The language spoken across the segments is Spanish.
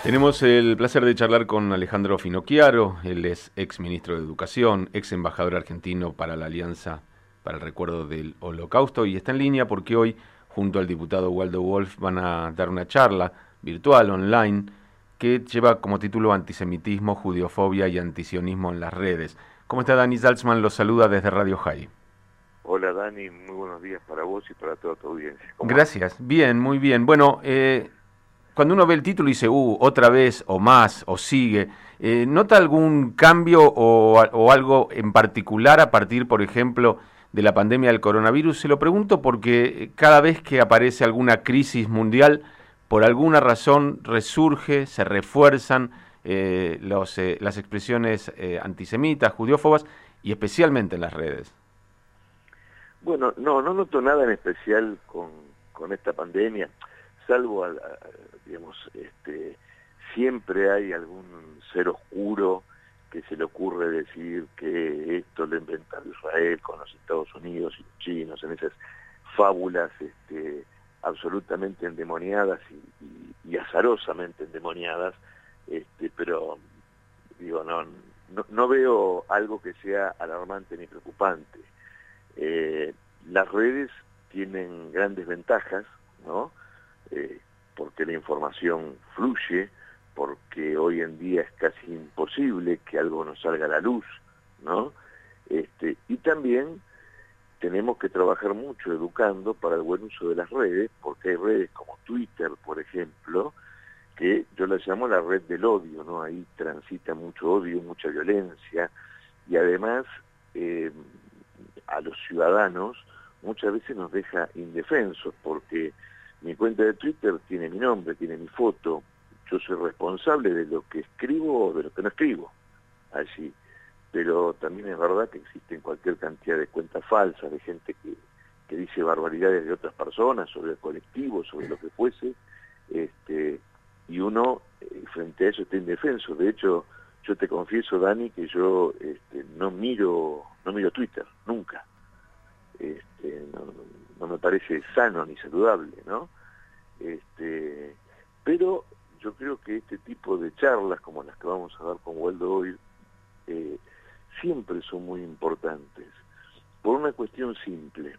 Tenemos el placer de charlar con Alejandro Finocchiaro. Él es ex ministro de Educación, ex embajador argentino para la Alianza para el Recuerdo del Holocausto, y está en línea porque hoy, junto al diputado Waldo Wolf, van a dar una charla virtual, online, que lleva como título Antisemitismo, Judiofobia y Antisionismo en las redes. ¿Cómo está? Dani Salzman los saluda desde Radio High. Hola Dani, muy buenos días para vos y para toda tu audiencia. ¿Cómo andas? Gracias, bien, muy bien. Bueno, cuando uno ve el título y dice, otra vez, o más, o sigue, ¿nota algún cambio o algo en particular a partir, por ejemplo, de la pandemia del coronavirus? Se lo pregunto porque cada vez que aparece alguna crisis mundial, por alguna razón resurge, se refuerzan las expresiones antisemitas, judiófobas, y especialmente en las redes. Bueno, no noto nada en especial con esta pandemia, salvo, digamos, siempre hay algún ser oscuro que se le ocurre decir que esto lo inventó Israel con los Estados Unidos y los chinos, en esas fábulas absolutamente endemoniadas y azarosamente endemoniadas, pero digo, no veo algo que sea alarmante ni preocupante. Las redes tienen grandes ventajas, ¿no? Porque la información fluye, porque hoy en día es casi imposible que algo no salga a la luz, ¿no? Y también tenemos que trabajar mucho educando para el buen uso de las redes, porque hay redes como Twitter, por ejemplo, que yo la llamo la red del odio, ¿no? Ahí transita mucho odio, mucha violencia, y además a los ciudadanos muchas veces nos deja indefensos, porque mi cuenta de Twitter tiene mi nombre, tiene mi foto, yo soy responsable de lo que escribo o de lo que no escribo allí, pero también es verdad que existen cualquier cantidad de cuentas falsas, de gente que dice barbaridades de otras personas, sobre el colectivo, sobre lo que fuese, y uno frente a eso está indefenso. De hecho, yo te confieso, Dani, que yo no miro Twitter, nunca. No me parece sano ni saludable, ¿no? Pero yo creo que este tipo de charlas, como las que vamos a dar con Waldo hoy, siempre son muy importantes, por una cuestión simple.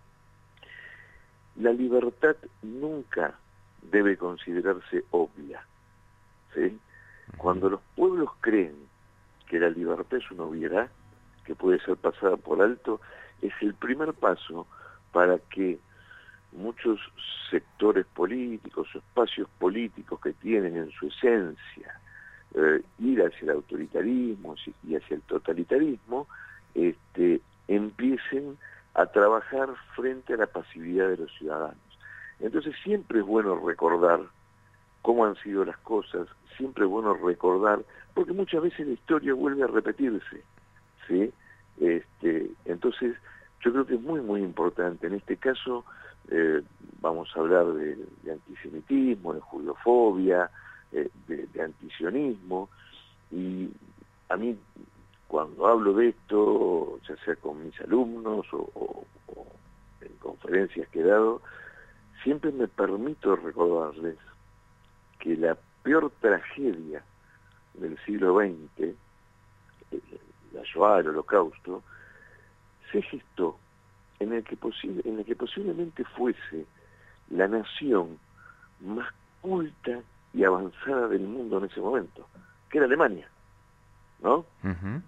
La libertad nunca debe considerarse obvia, ¿sí? Cuando los pueblos creen que la libertad es una obviedad que puede ser pasada por alto, es el primer paso para que muchos sectores políticos o espacios políticos que tienen en su esencia ir hacia el autoritarismo y hacia el totalitarismo, empiecen a trabajar frente a la pasividad de los ciudadanos. Entonces siempre es bueno recordar cómo han sido las cosas, siempre es bueno recordar, porque muchas veces la historia vuelve a repetirse, ¿sí? Entonces, yo creo que es muy importante. En este caso, vamos a hablar de antisemitismo, de judiofobia, de antisionismo, y a mí, cuando hablo de esto, ya sea con mis alumnos o en conferencias que he dado, siempre me permito recordarles que la peor tragedia del siglo XX, la Shoah, el Holocausto, se gestó en el que posiblemente fuese la nación más culta y avanzada del mundo en ese momento, que era Alemania, ¿no? Uh-huh.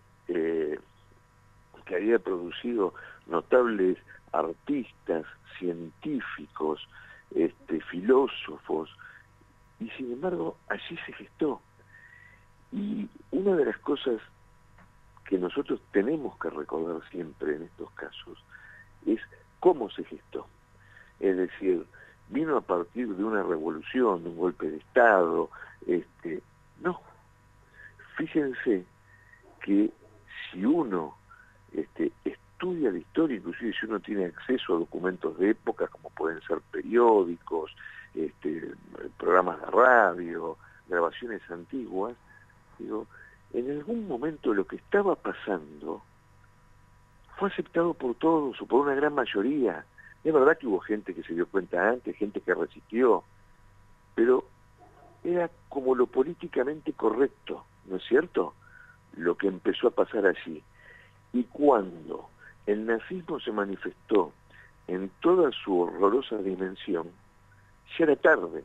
Que había producido notables artistas, científicos, filósofos, y sin embargo allí se gestó. Y una de las cosas que nosotros tenemos que recordar siempre en estos casos es cómo se gestó. Es decir, vino a partir de una revolución, de un golpe de Estado, no. Fíjense que si uno estudia la historia, inclusive si uno tiene acceso a documentos de época, como pueden ser periódicos, programas de radio, grabaciones antiguas, digo, en algún momento lo que estaba pasando fue aceptado por todos o por una gran mayoría. Es verdad que hubo gente que se dio cuenta antes, gente que resistió, pero era como lo políticamente correcto, ¿no es cierto? Lo que empezó a pasar allí. Y cuando el nazismo se manifestó en toda su horrorosa dimensión, ya era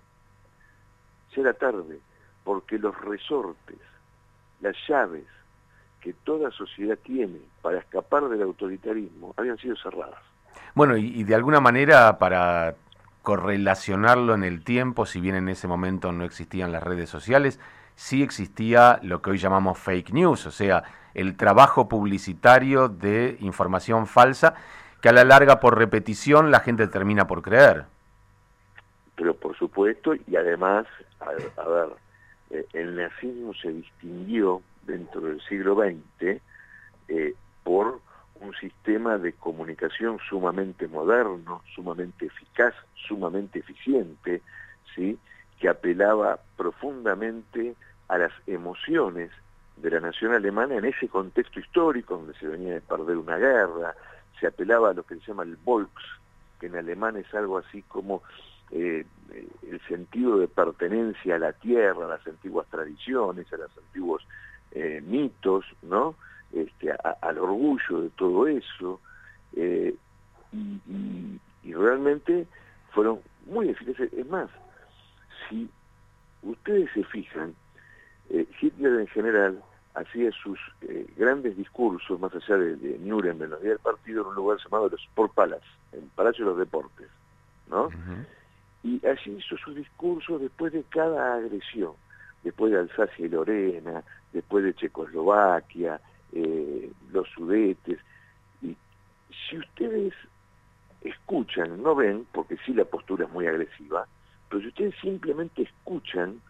tarde, porque los resortes, las llaves que toda sociedad tiene para escapar del autoritarismo habían sido cerradas. Bueno, y de alguna manera para correlacionarlo en el tiempo, si bien en ese momento no existían las redes sociales, sí existía lo que hoy llamamos fake news, o sea, el trabajo publicitario de información falsa que a la larga por repetición la gente termina por creer. Pero por supuesto, y además, a ver, el nazismo se distinguió dentro del siglo XX por un sistema de comunicación sumamente moderno, sumamente eficaz, sumamente eficiente, ¿sí?, que apelaba profundamente a las emociones de la nación alemana en ese contexto histórico donde se venía de perder una guerra. Se apelaba a lo que se llama el Volks, que en alemán es algo así como el sentido de pertenencia a la tierra, a las antiguas tradiciones, a los antiguos mitos, ¿no? Al orgullo de todo eso, y realmente fueron muy eficaces. Es más, si ustedes se fijan, Hitler en general hacía sus grandes discursos, más allá de Nuremberg, en los días del partido, en un lugar llamado el Sportpalast, el Palacio de los Deportes, ¿no? Uh-huh. Y allí hizo sus discursos después de cada agresión, después de Alsacia y Lorena, después de Checoslovaquia, los Sudetes. Y si ustedes escuchan, no ven, porque sí la postura es muy agresiva, pero si ustedes simplemente escuchan,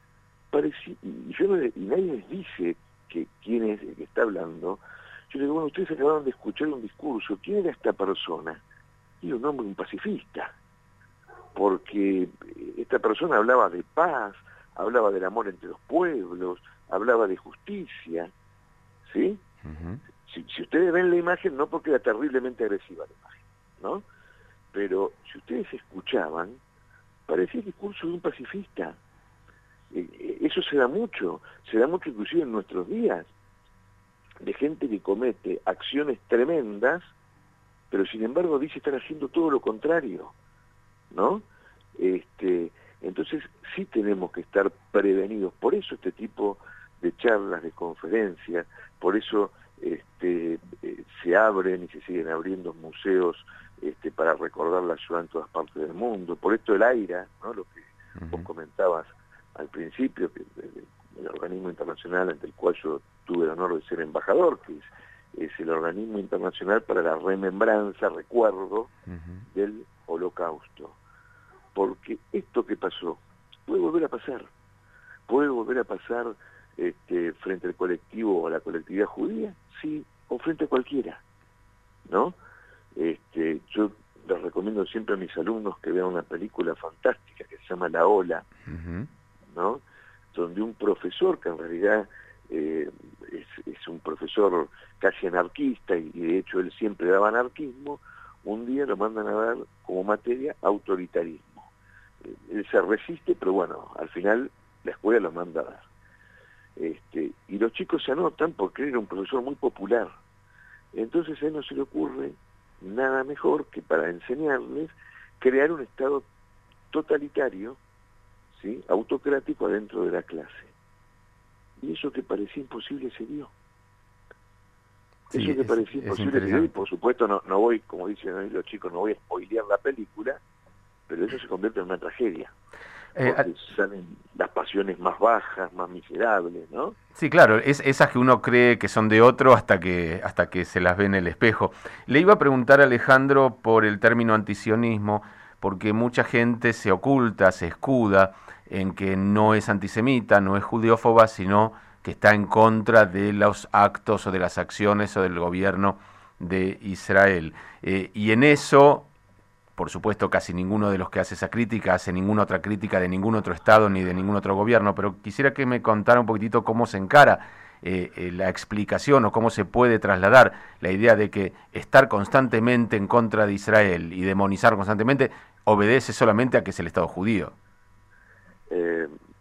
y nadie les dice quién es el que está hablando, yo le digo, bueno, ustedes acabaron de escuchar un discurso, ¿quién era esta persona? Y un hombre, un pacifista, porque esta persona hablaba de paz, hablaba del amor entre los pueblos, hablaba de justicia, ¿sí? Uh-huh. Si ustedes ven la imagen, no porque era terriblemente agresiva la imagen, ¿no? Pero si ustedes escuchaban, parecía el discurso de un pacifista. Eso se da mucho inclusive en nuestros días, de gente que comete acciones tremendas, pero sin embargo dice estar haciendo todo lo contrario, ¿no? Entonces sí tenemos que estar prevenidos. Por eso este tipo de charlas, de conferencias, por eso se abren y se siguen abriendo museos para recordar la Shoah en todas partes del mundo. Por esto el AIRA, ¿no?, lo que vos comentabas al principio, que el organismo internacional ante el cual yo tuve el honor de ser embajador, que es el organismo internacional para la remembranza, recuerdo del Holocausto. Porque esto que pasó puede volver a pasar frente al colectivo o a la colectividad judía, sí, o frente a cualquiera, ¿no? Yo les recomiendo siempre a mis alumnos que vean una película fantástica que se llama La Ola, ¿no?, donde un profesor, que en realidad es un profesor casi anarquista, y de hecho él siempre daba anarquismo, un día lo mandan a dar como materia autoritarismo. Él se resiste, pero bueno, al final la escuela lo manda a dar. Y los chicos se anotan porque él era un profesor muy popular. Entonces a él no se le ocurre nada mejor que para enseñarles crear un estado totalitario, ¿sí?, autocrático adentro de la clase. Y eso que parecía imposible se dio. Sí, eso que parecía imposible se dio, y por supuesto no voy, como dicen los chicos, no voy a spoilear la película, pero eso se convierte en una tragedia. Porque salen las pasiones más bajas, más miserables, ¿no? Sí, claro, esas que uno cree que son de otro hasta que se las ve en el espejo. Le iba a preguntar a Alejandro por el término antisionismo, porque mucha gente se oculta, se escuda en que no es antisemita, no es judeófoba, sino que está en contra de los actos o de las acciones o del gobierno de Israel. Y en eso, por supuesto, casi ninguno de los que hace esa crítica hace ninguna otra crítica de ningún otro Estado ni de ningún otro gobierno, pero quisiera que me contara un poquitito cómo se encara la explicación o cómo se puede trasladar la idea de que estar constantemente en contra de Israel y demonizar constantemente obedece solamente a que es el Estado judío.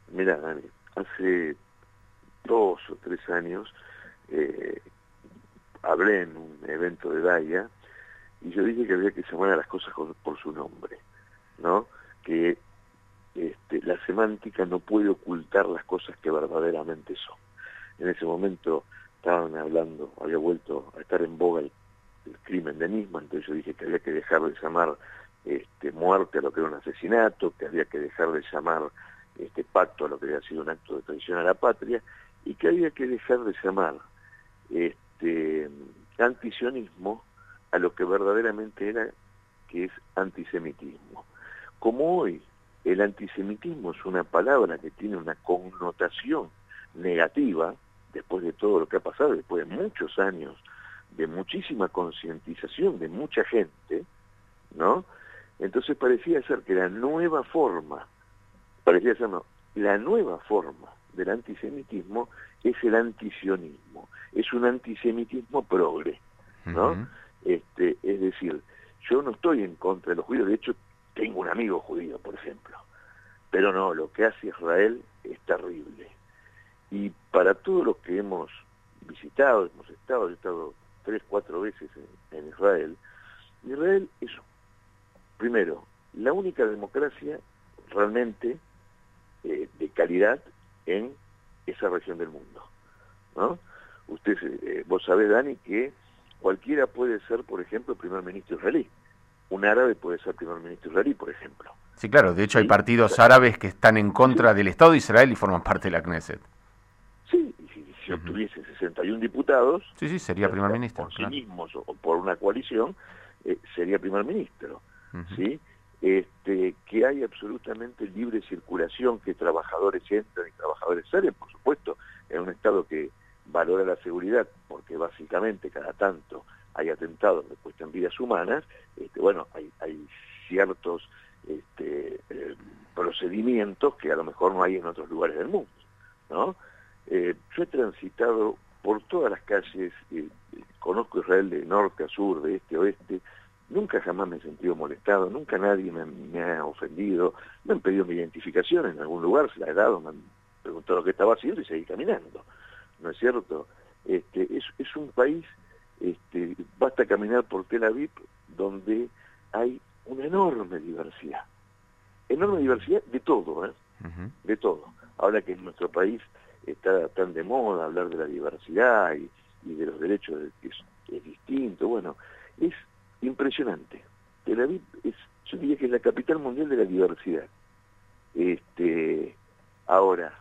Mira, Dani, hace 2 o 3 años eh, hablé en un evento de Daya y yo dije que había que llamar a las cosas por su nombre, ¿no? Que la semántica no puede ocultar las cosas que verdaderamente son. En ese momento estaban hablando, había vuelto a estar en boga el crimen de Nisman, entonces yo dije que había que dejar de llamar muerte a lo que era un asesinato, que había que dejar de llamar pacto a lo que había sido un acto de traición a la patria, y que había que dejar de llamar antisionismo a lo que verdaderamente era, que es antisemitismo. Como hoy el antisemitismo es una palabra que tiene una connotación negativa, después de todo lo que ha pasado, después de muchos años de muchísima concientización de mucha gente, ¿no? Entonces parecía ser que la nueva forma del antisemitismo es el antisionismo, es un antisemitismo progre, ¿no? Ujú. Es decir, yo no estoy en contra de los judíos, de hecho tengo un amigo judío, por ejemplo, pero no, lo que hace Israel es terrible. Y para todos los que hemos visitado, yo he estado 3, 4 veces en Israel, Israel es, primero, la única democracia realmente de calidad en esa región del mundo, ¿no? Vos sabés, Dani, que cualquiera puede ser, por ejemplo, primer ministro israelí. Un árabe puede ser primer ministro israelí, por ejemplo. Sí, claro, de hecho hay ¿Sí? O partidos sea, árabes que están en sí, contra del Estado de Israel y forman parte de la Knesset. sí, y si Ujú. obtuviese 61 diputados, Sí, sí, sería ya primer sea ministro, por sí claro. mismos o por una coalición, sería primer ministro, Ujú. ¿sí? Que hay absolutamente libre circulación, que trabajadores entran y trabajadores salen, por supuesto, en un Estado que valora la seguridad, porque básicamente cada tanto hay atentados que cuestan vidas humanas, bueno, hay ciertos procedimientos que a lo mejor no hay en otros lugares del mundo, ¿no? Yo he transitado por todas las calles, conozco Israel de norte a sur, de este a oeste, nunca jamás me he sentido molestado, nunca nadie me ha ofendido, me han pedido mi identificación en algún lugar, se la he dado, me han preguntado qué estaba haciendo y seguí caminando, ¿no es cierto? Es un país, basta caminar por Tel Aviv, donde hay una enorme diversidad de todo, ¿eh? Ujú. De todo. Ahora que en nuestro país está tan de moda hablar de la diversidad y de los derechos, que es distinto, bueno, es impresionante. Tel Aviv yo diría que es la capital mundial de la diversidad. Ahora,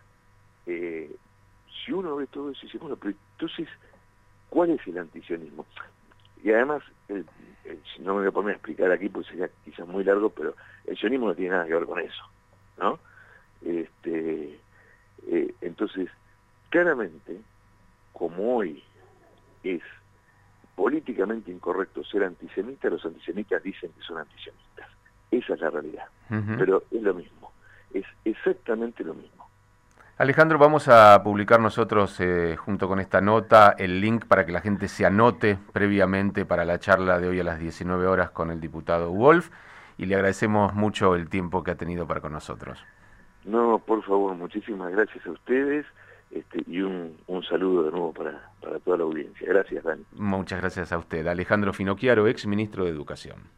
si uno ve todo eso y dice, bueno, pero entonces, ¿cuál es el antisionismo? Y además, no me voy a poner a explicar aquí, pues sería quizás muy largo, pero el sionismo no tiene nada que ver con eso, ¿no? Entonces, claramente, como hoy es políticamente incorrecto ser antisemita, los antisemitas dicen que son antisemitas. Esa es la realidad. Ujú. Pero es lo mismo, es exactamente lo mismo. Alejandro, vamos a publicar nosotros, junto con esta nota, el link para que la gente se anote previamente para la charla de hoy a las 19 horas con el diputado Wolf, y le agradecemos mucho el tiempo que ha tenido para con nosotros. No, por favor, muchísimas gracias a ustedes, y un saludo de nuevo para toda la audiencia. Gracias, Dani. Muchas gracias a usted. Alejandro Finocchiaro, ex ministro de Educación.